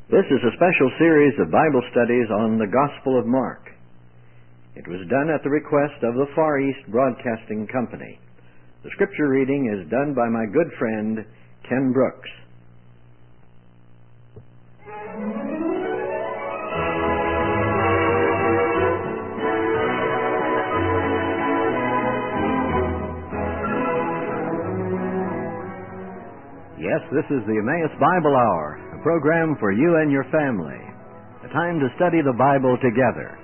This is a special series of Bible studies on the Gospel of Mark. It was done at the request of the Far East Broadcasting Company. The scripture reading is done by my good friend, Ken Brooks. Yes, this is the Emmaus Bible Hour, a program for you and your family. A time to study the Bible together.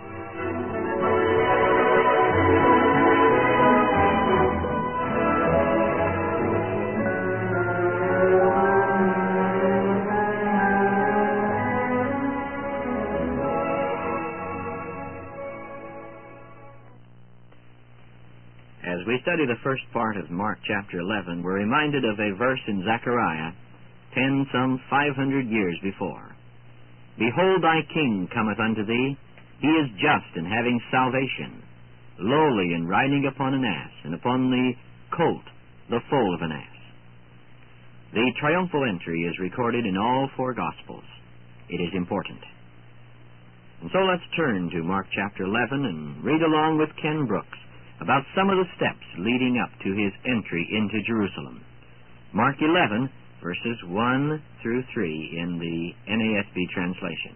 As we study the first part of Mark chapter 11, we're reminded of a verse in Zechariah, penned some 500 years before. Behold, thy king cometh unto thee. He is just and having salvation, lowly and riding upon an ass, and upon the colt, the foal of an ass. The triumphal entry is recorded in all four Gospels. It is important. And so let's turn to Mark chapter 11 and read along with Ken Brooks about some of the steps leading up to his entry into Jerusalem. Mark 11, verses 1 through 3 in the NASB translation.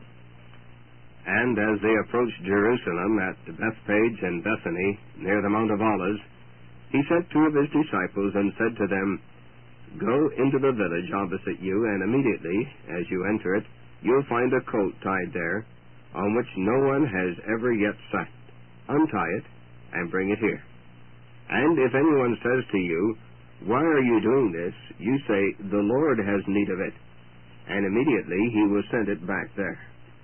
And as they approached Jerusalem at Bethphage and Bethany, near the Mount of Olives, he sent two of his disciples and said to them, Go into the village opposite you, and immediately, as you enter it, you'll find a colt tied there, on which no one has ever yet sat. Untie it, and bring it here. And if anyone says to you, Why are you doing this? You say, The Lord has need of it. And immediately he will send it back there.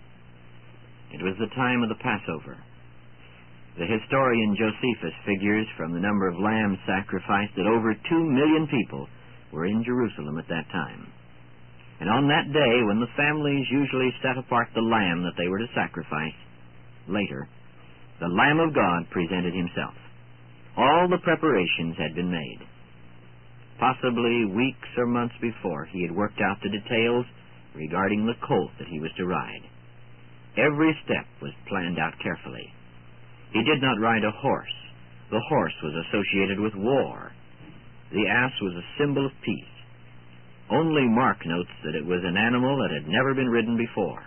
It was the time of the Passover. The historian Josephus figures from the number of lambs sacrificed that over 2 million people were in Jerusalem at that time. And on that day, when the families usually set apart the lamb that they were to sacrifice, later, the Lamb of God presented himself. All the preparations had been made. Possibly weeks or months before, he had worked out the details regarding the colt that he was to ride. Every step was planned out carefully. He did not ride a horse. The horse was associated with war. The ass was a symbol of peace. Only Mark notes that it was an animal that had never been ridden before.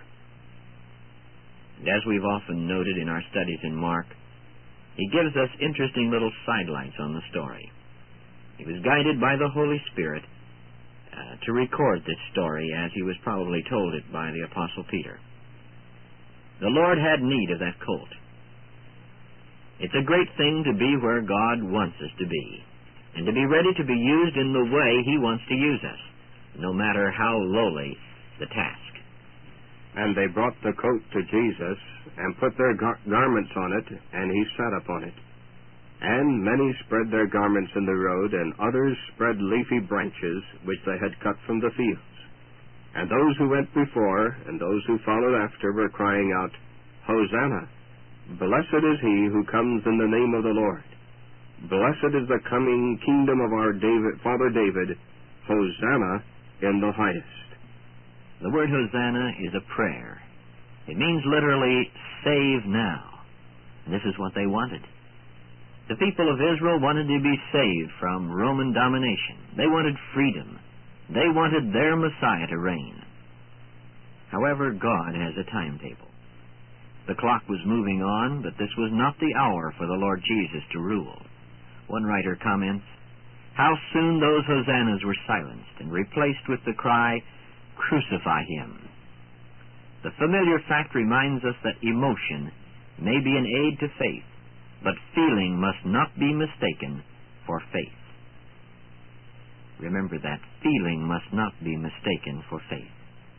And as we've often noted in our studies in Mark, he gives us interesting little sidelights on the story. He was guided by the Holy Spirit to record this story as he was probably told it by the Apostle Peter. The Lord had need of that colt. It's a great thing to be where God wants us to be, and to be ready to be used in the way He wants to use us, no matter how lowly the task. And they brought the coat to Jesus, and put their garments on it, and he sat upon it. And many spread their garments in the road, and others spread leafy branches, which they had cut from the fields. And those who went before, and those who followed after, were crying out, Hosanna! Blessed is he who comes in the name of the Lord. Blessed is the coming kingdom of our father David. Hosanna in the highest. The word Hosanna is a prayer. It means literally, save now. And this is what they wanted. The people of Israel wanted to be saved from Roman domination. They wanted freedom. They wanted their Messiah to reign. However, God has a timetable. The clock was moving on, but this was not the hour for the Lord Jesus to rule. One writer comments, How soon those hosannas were silenced and replaced with the cry, Crucify him. The familiar fact reminds us that emotion may be an aid to faith, but feeling must not be mistaken for faith. Remember that. Feeling must not be mistaken for faith.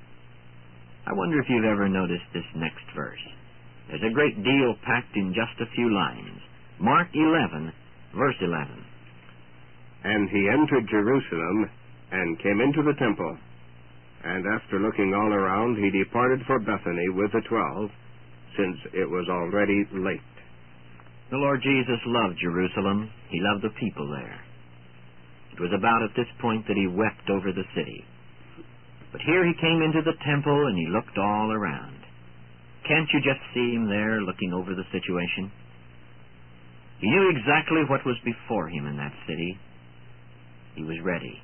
I wonder if you've ever noticed this next verse. There's a great deal packed in just a few lines. Mark 11, verse 11. And he entered Jerusalem, and came into the temple. And after looking all around, he departed for Bethany with the 12, since it was already late. The Lord Jesus loved Jerusalem. He loved the people there. It was about at this point that he wept over the city. But here he came into the temple, and he looked all around. Can't you just see him there looking over the situation? He knew exactly what was before him in that city. He was ready.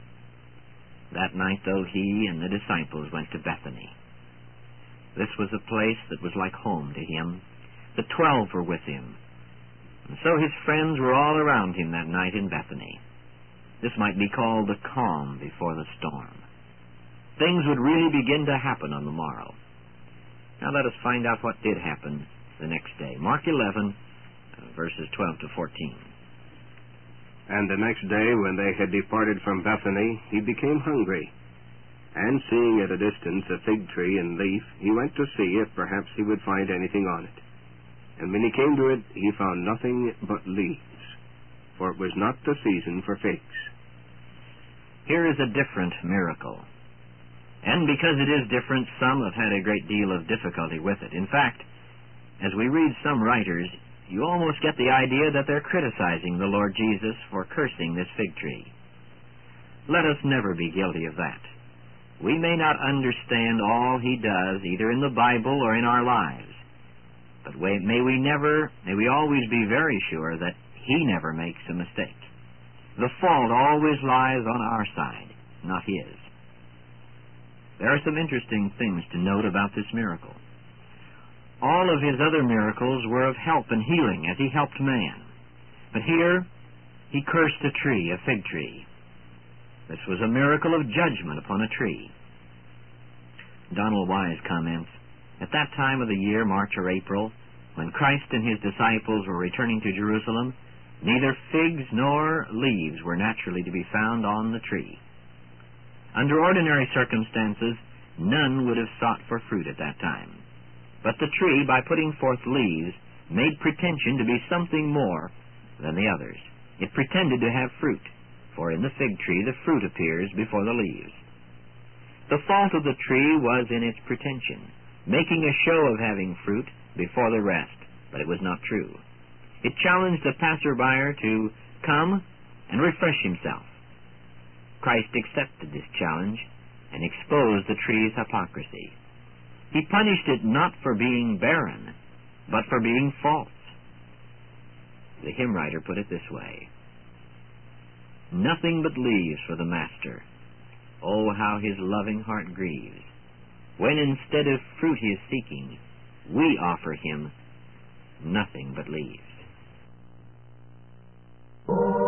That night, though, he and the disciples went to Bethany. This was a place that was like home to him. The 12 were with him. And so his friends were all around him that night in Bethany. This might be called the calm before the storm. Things would really begin to happen on the morrow. Now let us find out what did happen the next day. Mark 11, verses 12 to 14. And the next day, when they had departed from Bethany, he became hungry. And seeing at a distance a fig tree in leaf, he went to see if perhaps he would find anything on it. And when he came to it, he found nothing but leaves, for it was not the season for figs. Here is a different miracle. And because it is different, some have had a great deal of difficulty with it. In fact, as we read some writers, you almost get the idea that they're criticizing the Lord Jesus for cursing this fig tree. Let us never be guilty of that. We may not understand all he does, either in the Bible or in our lives, but may we always be very sure that he never makes a mistake. The fault always lies on our side, not his. There are some interesting things to note about this miracle. All of his other miracles were of help and healing as he helped man. But here, he cursed a tree, a fig tree. This was a miracle of judgment upon a tree. Donald Wise comments, at that time of the year, March or April, when Christ and his disciples were returning to Jerusalem, neither figs nor leaves were naturally to be found on the tree. Under ordinary circumstances, none would have sought for fruit at that time. But the tree, by putting forth leaves, made pretension to be something more than the others. It pretended to have fruit, for in the fig tree the fruit appears before the leaves. The fault of the tree was in its pretension, making a show of having fruit before the rest, but it was not true. It challenged the passerby to come and refresh himself. Christ accepted this challenge and exposed the tree's hypocrisy. He punished it not for being barren, but for being false. The hymn writer put it this way, nothing but leaves for the Master. Oh, how his loving heart grieves, when instead of fruit he is seeking, we offer him nothing but leaves.